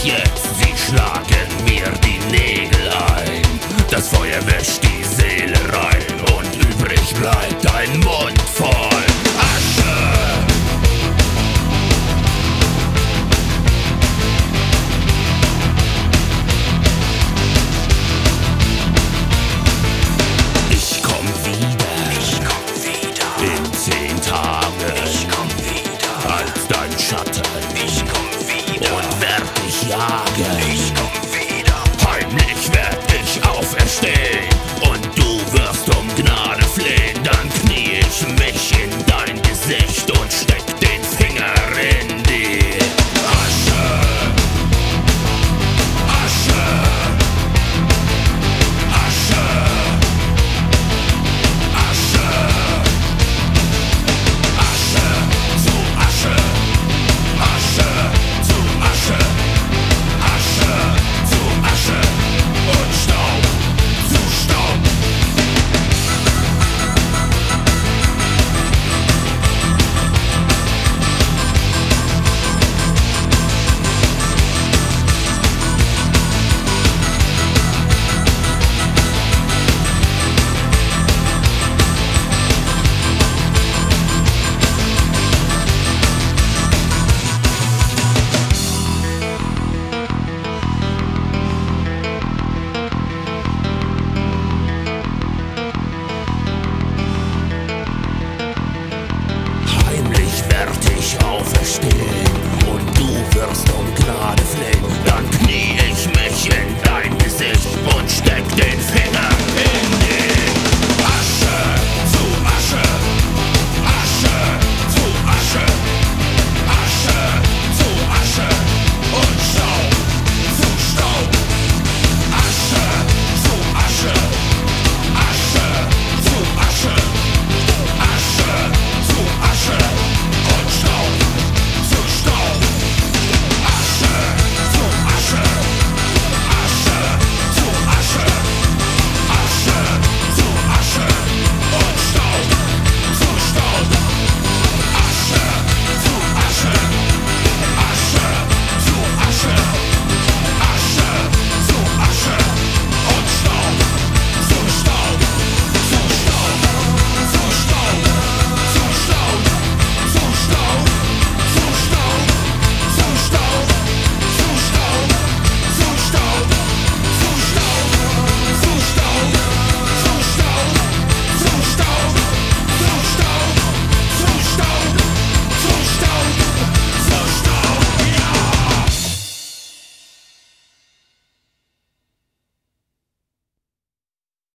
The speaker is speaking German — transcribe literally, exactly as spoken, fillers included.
jetzt, sie schlagen mir die Nägel ein. Das Feuer wäscht die Seele rein und übrig bleibt ein Mund voll Asche. Ich komm wieder, Ich komm wieder, in zehn Tagen, ich komm wieder, als dein Schatten ich komm wieder, und werd dich jagen.